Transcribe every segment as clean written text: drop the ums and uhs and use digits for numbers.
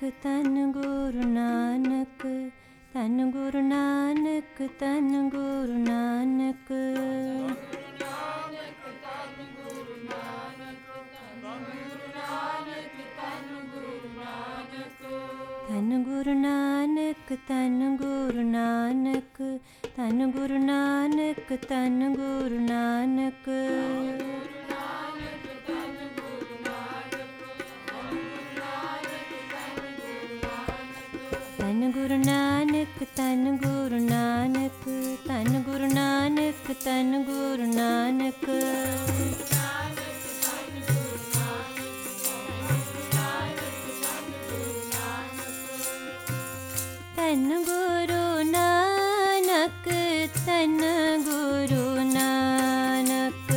तन गुरु नानक, तन गुरु नानक, तन गुरु नानक। तन गुरु नानक, तन गुरु नानक, तन गुरु नानक, तन गुरु नानक। तन गुरु नानक, तन गुरु नानक, तन गुरु नानक, तन गुरु नानक। तन गुरु नानक, तन गुरु नानक।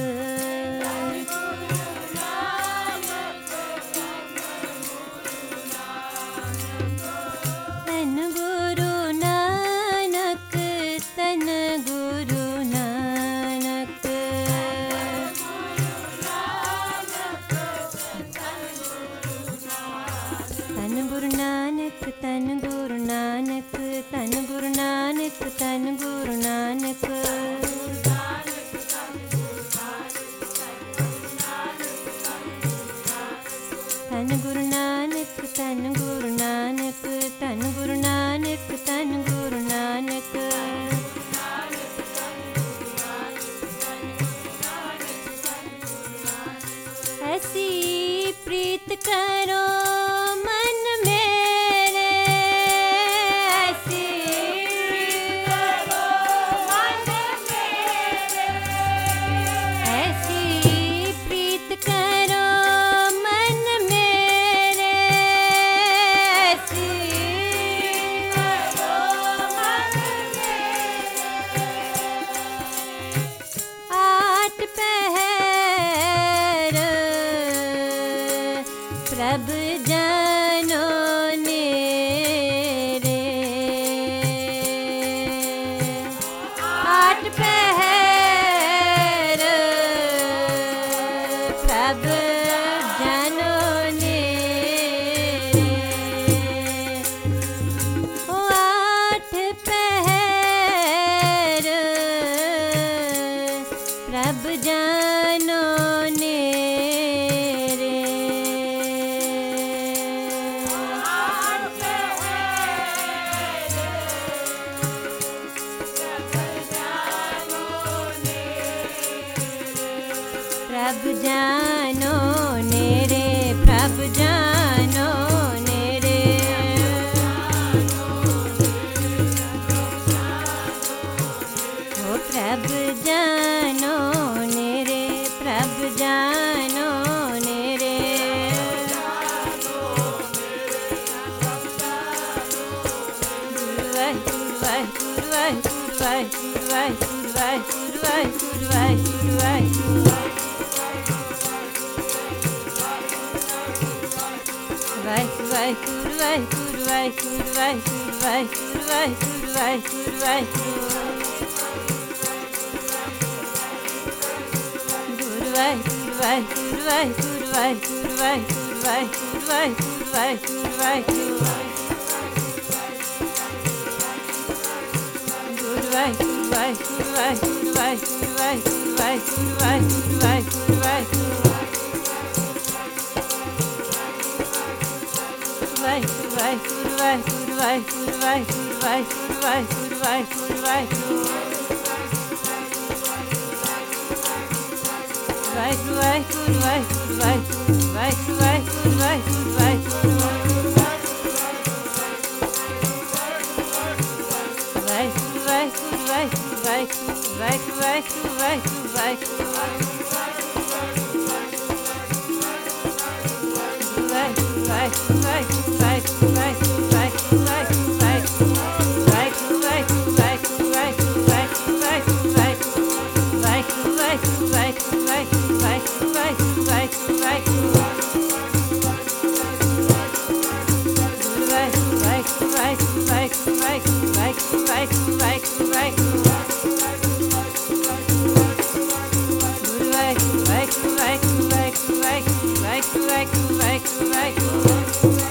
तन गुरु नानक, तन गुरु नानक। तन गुरु नानक, तन गुरु नानक, तन गुरु नानक, तन गुरु नानक। तन गुरु नानक, तन गुरु नानक, तन गुरु नानक, तन गुरु नानक। ऐसी प्रीत करो मन मेरे, ऐसी प्रीत करो मन मेरे, ऐसी प्रीत करो मन मेरे, ऐसी करो मन मेरे। आठ पहर प्रभ जानो नेरे, आठ पहर प्रभ जानो नेरे। ओ आठ पहर प्रभ जानो नेरे। प्रभ जानो नेरे, प्रभ जानो नेरे। ओ प्रभ जानो नेरे, प्रभ जानो नेरे। वाहिगुरु वाहिगुरु वाहिगुरु वाहिगुरु वाहिगुरु वाहिगुरु वाहिगुरु वाहिगुरु वाहिगुरु। वाहिगुरु वाहिगुरु वाहिगुरु वाहिगुरु वाहिगुरु वाहिगुरु वाहिगुरु वाहिगुरु वाहिगुरु। गुरु वाहिगुरु वाहिगुरु वाहिगुरु वाहिगुरु वाहिगुरु वाहिगुरु वाहिगुरु वाहिगुरु वाहिगुरु। गुरु वाहिगुरु वाहिगुरु वाहिगुरु वाहिगुरु वाहिगुरु वाहिगुरु वाहिगुरु वाहिगुरु वाहिगुरु। वाहिगुरु वाहिगुरु वाहिगुरु वाहिगुरु वाहिगुरु वाहिगुरु वाहिगुरु वाहिगुरु वाहिगुरु। वाहिगुरु वाहिगुरु वाहिगुरु वाहिगुरु वाहिगुरु वाहिगुरु वाहिगुरु वाहिगुरु। वाहिगुरु वाहिगुरु वाहिगुरु वाहिगुरु वाहिगुरु वाहिगुरु वाहिगुरु वाहिगुरु। वाहिगुरु वाहिगुरु वाहिगुरु वाहिगुरु वाहिगुरु वाहिगुरु वाहिगुरु वाहिगुरु वाहिगुरु। वाहिगुरु वाहिगुरु वाहिगुरु वाहिगुरु वाहिगुरु वाहिगुरु वाहिगुरु। वाहिगुरु वाहिगुरु वाहिगुरु वाहिगुरु वाहिगुरु वाहिगुरु वाहिगुरु वाहिगुरु। गुरु वाहिगुरु वाहिगुरु वाहिगुरु वाहिगुरु वाहिगुरु वाहिगुरु वाहिगुरु वाहिगुरु वाहिगुरु। गुरु वाहिगुरु वाहिगुरु वाहिगुरु वाहिगुरु वाहिगुरु वाहिगुरु वाहिगुरु वाहिगुरु वाहिगुरु।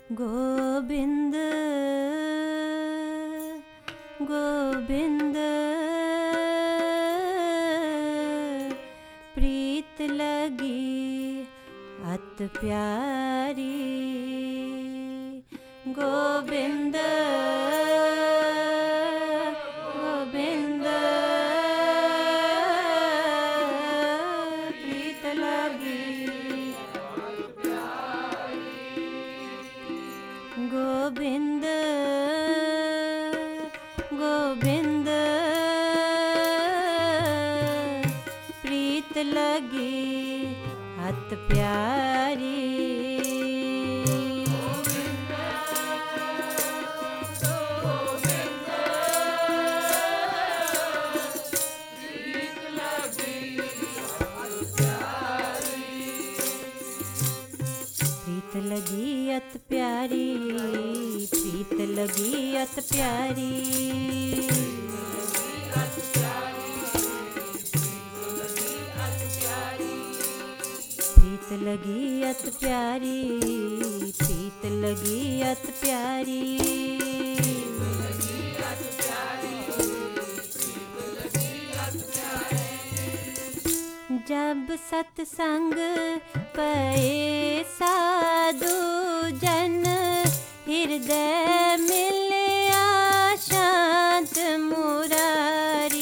गोविंद गोविंद प्रीत लगी अत प्यारी गोविंद गोविंद प्रीत लगी गोविंद गोविंद प्रीत लगी अत प्यारी प्रीत लगी अत प्यारी प्रीत लगी अत प्यारी प्रीत लगी अत प्यारी प्रीत लगी अत प्यारी जब सत्संग पए साधु जन हृदय मिलया शांत मुरारी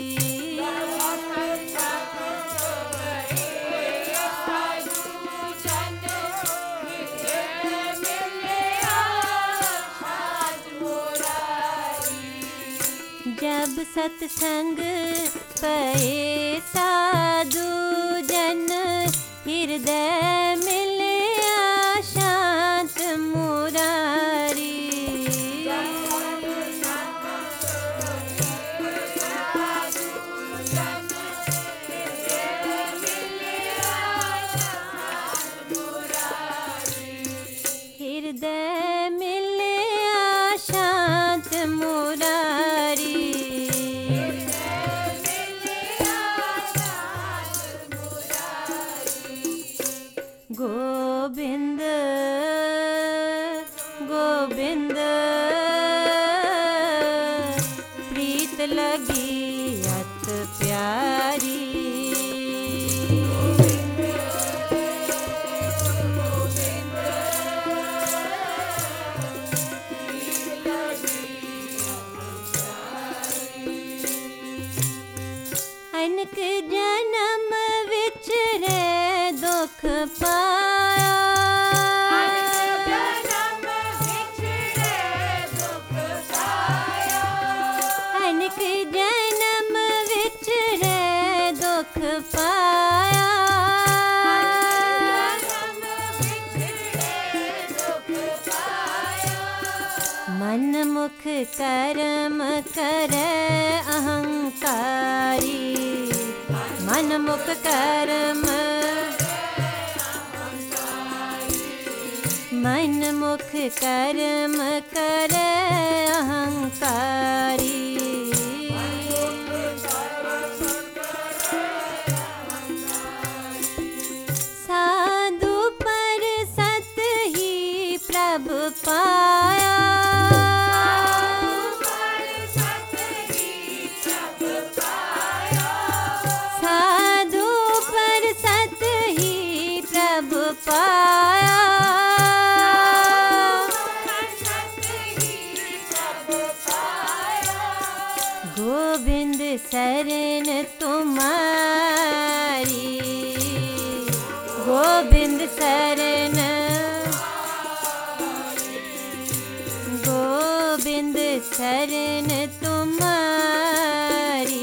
जब सत्संग पए साधु जन हृदय मिलया शांत मुरारी हृदय मिलया शांत मुरारी गोविंद गोविंद प्रीत लगी अत प्यारी अनक जन्म विच रे दुख पाया अनक जन्म विच रे दुख पाया मन मुख कर्म करे अहंकारी मन मुख कर्म मन मुख कर्म करे अहंकारी साधु पर सत ही प्रभु पाया साधु पर सत ही प्रभु पाया गोविंद शरण तुम्हारी गोविंद शरण गोविंद शरण तुम्हारी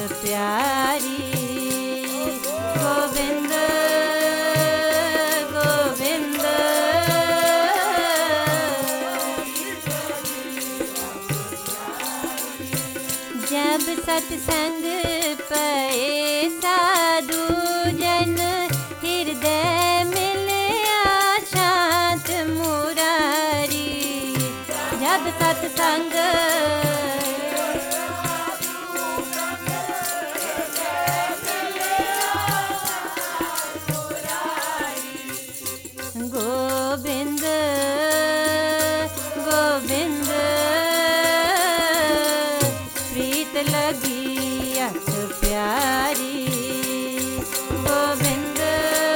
प्यारी। गोविंद गोविंद जब सत्संग पए साधु जन हृदय मिलया शांत मुरारी। जब सत्संग गोविंद गोविंद प्रीत लगी अत प्यारी। गोविंद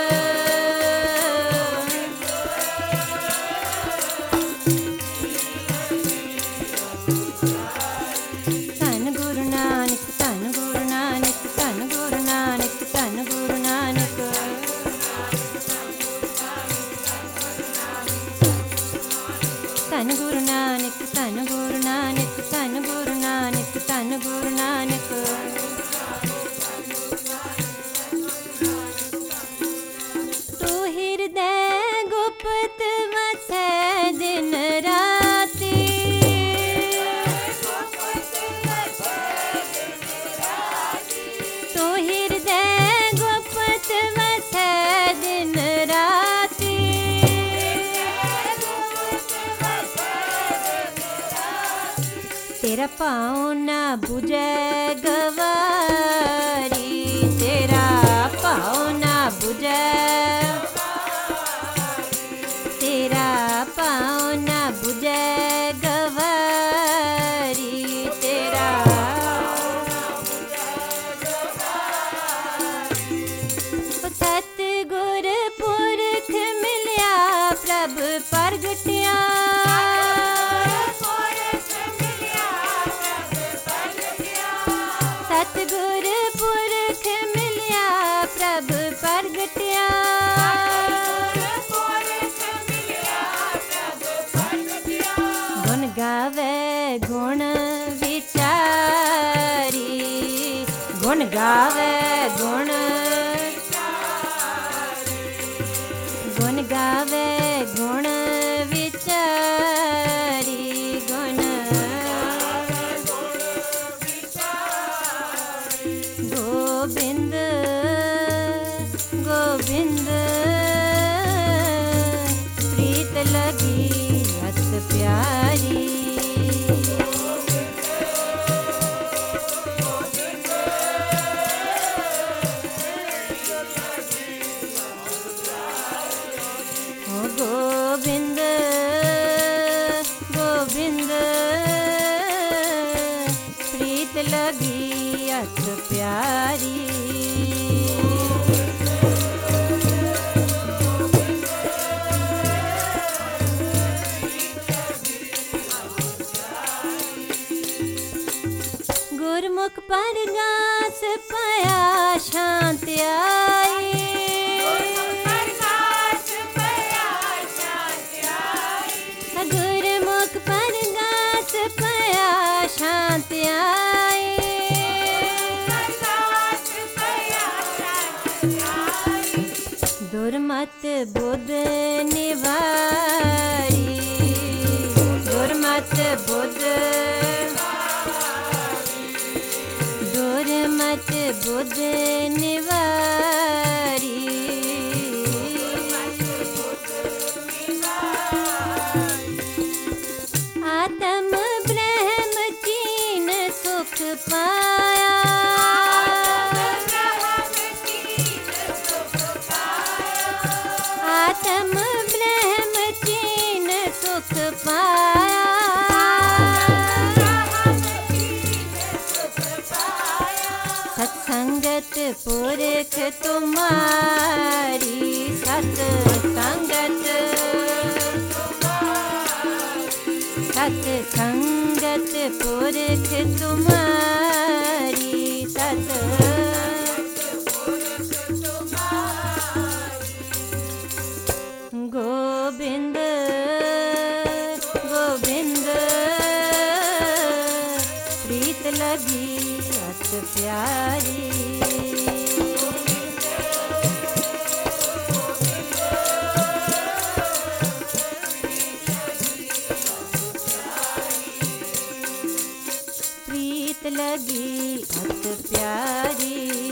धन गुरु नानक धन गुरु नानक धन गुरु नानक धन गुरु नानक। धन गुरु नानक धन गुरु नानक धन गुरु नानक धन गुरु नानक। तू हृदय गुप्त वसै दिन राति। तू हृदय गुप्त वसै दिन राति। तेरा पाँव ना बुझे गवारी। तेरा पाँव ना बुझे। तेरा पाँव ना बुझे गवारी। तेरा सतगुर पुरख मिलिया प्रभ प्रगटिया। सतगुर पुरख मिलिया प्रभ प्रगटिया। गुण गावे गुण विचारी। गुण गावे गुण गुण गावे गुण विचारी। गुण गोविंद गोविंद प्रीत लगी अत प्यारी। ओ गोविंद गोविंद प्रीत लगी अत प्यारी। गुरमुख परगास पाया शांति आई। गुरमुख परगास पाया शांति आई। दुर्मत बुध निवारी। दुर्मत बुध दुर्मत बुध निवारी। आत्म ब्रह्म चीन सुख पाया। आत्म ब्रह्म चीन सुख पाया। सत्संगत पुरख तुम्हारी। सत्संगत सत्संगत पुरख तुम्हारी। सत गोविंद गोविंद प्रीत लगी अत अत प्यारी। प्रीत लगी अत प्यारी।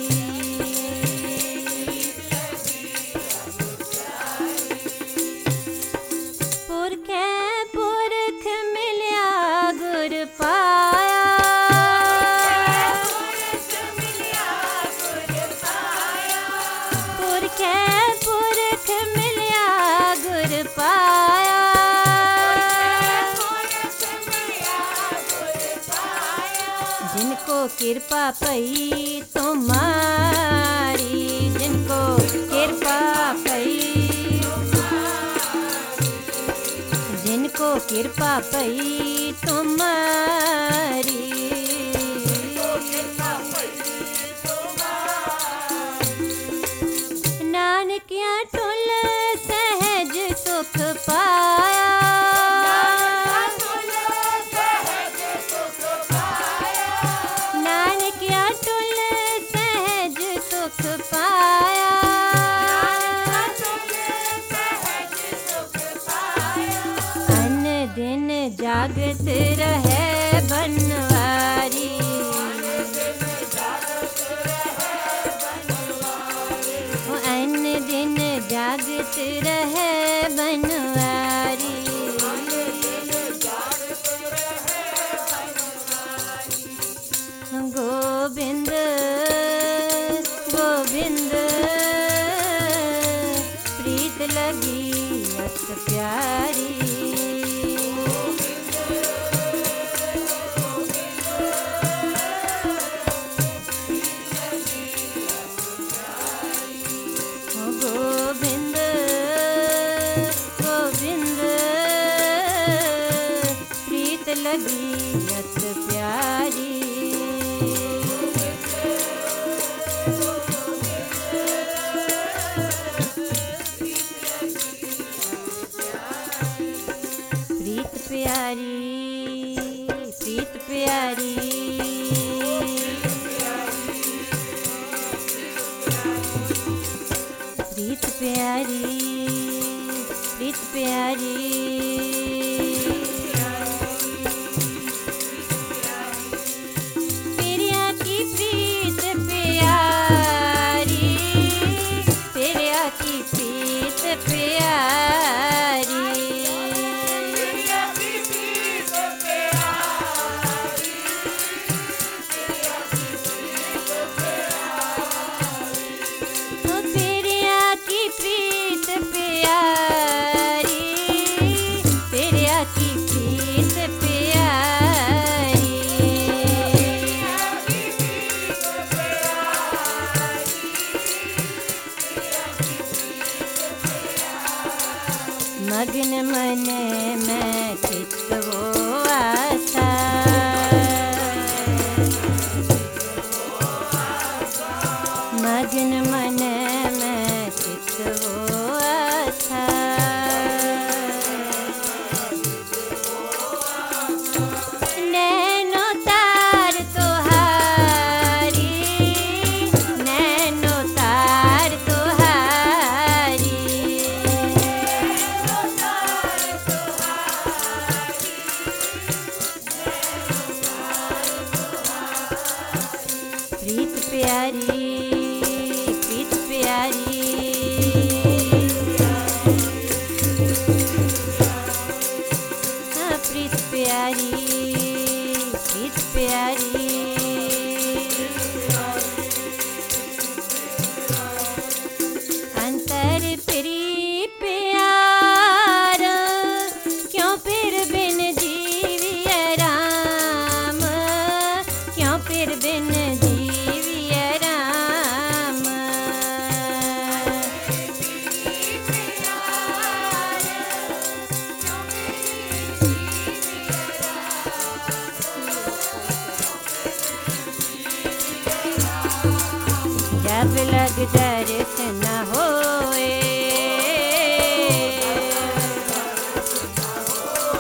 पुरखे पुरख मिलिया गुर पाया। पुरखे पुरख मिलिया गुर पाया। जिनको कृपा पई तुम्हारी, जिनको कृपा पई, जिनको कृपा पई तुम्हारी। नानकिया टुल सहज सुख पाया। नानकिया टुल सहज सुख पाया। अन दिन जागत रहे बनवारी। अन दिन जागत रहे बनवारी। गोविंद गोविंद प्रीत लगी अत प्यारी। गोविंद गोविंद प्रीत लगी अत प्यारी। प्रीत प्यारी प्रीत प्यारी। प्रीत प्यारी प्रीत प्यारी। पिरिया की प्रीत प्यारी। पिरिया की प्रीत प्यारी। पिरिया की प्रीत प्यारी। पिरिया की प्रीत प्यारी। मग्न मन में चित्त वो आशा। मग्न मन में चित्त वो आशा। नैनो तार तुहारी। नैनो तार तुहारी। प्रीत प्यारी प्रीत प्यारी। हाँ प्रीत प्यारी प्रीत प्यारी। अंतर प्री प्यार क्यों फिर बिन जीविए राम। क्यों फिर बिन जीविए राम। जब लग दर्शन होए।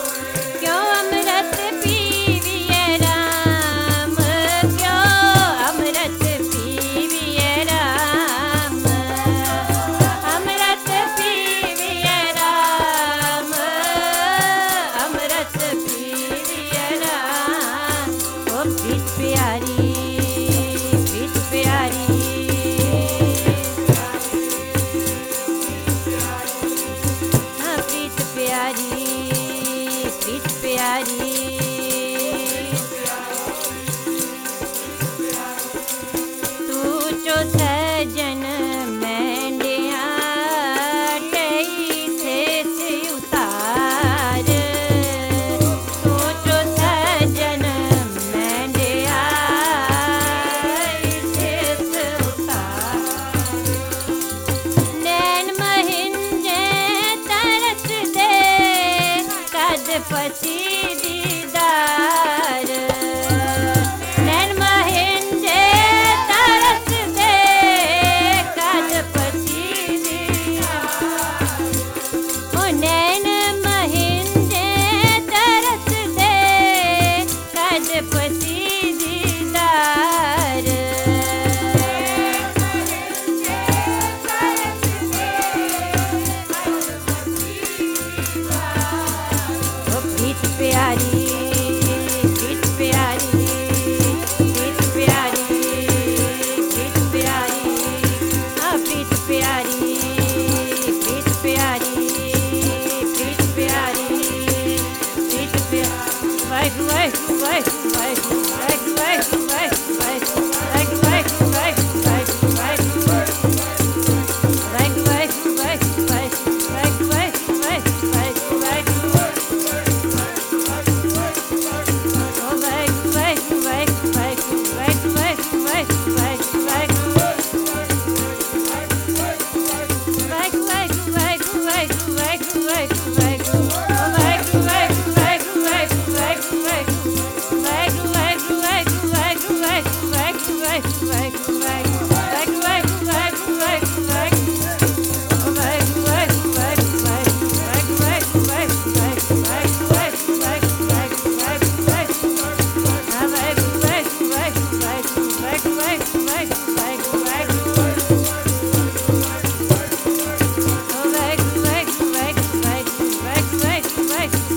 क्यों अमृत पीविए राम। क्यों प्यारी तू जो सजन मैंडिया टई से उतार तू जो सजन मैंडिया से उतार नैन महिंजे तरस दे कद पसी दीदार नैन महिंजे तरस दे कद पसी दीदार ओ नैन महिंजे तरस दे कद पसी दीदार प्रीत प्यारी प्रीत प्यारी प्रीत प्यारी प्रीत प्यारी हाँ प्रीत प्यारी प्रीत प्यारी प्रीत प्यारी प्रीत प्यारी वाहिगुरू वाहिगुरू वाहिगुरू वाहिगुरू वाहिगुरू वाहिगुरू वाहिगुरू वाहिगुरू वाहिगुरू वाहिगुरू Right.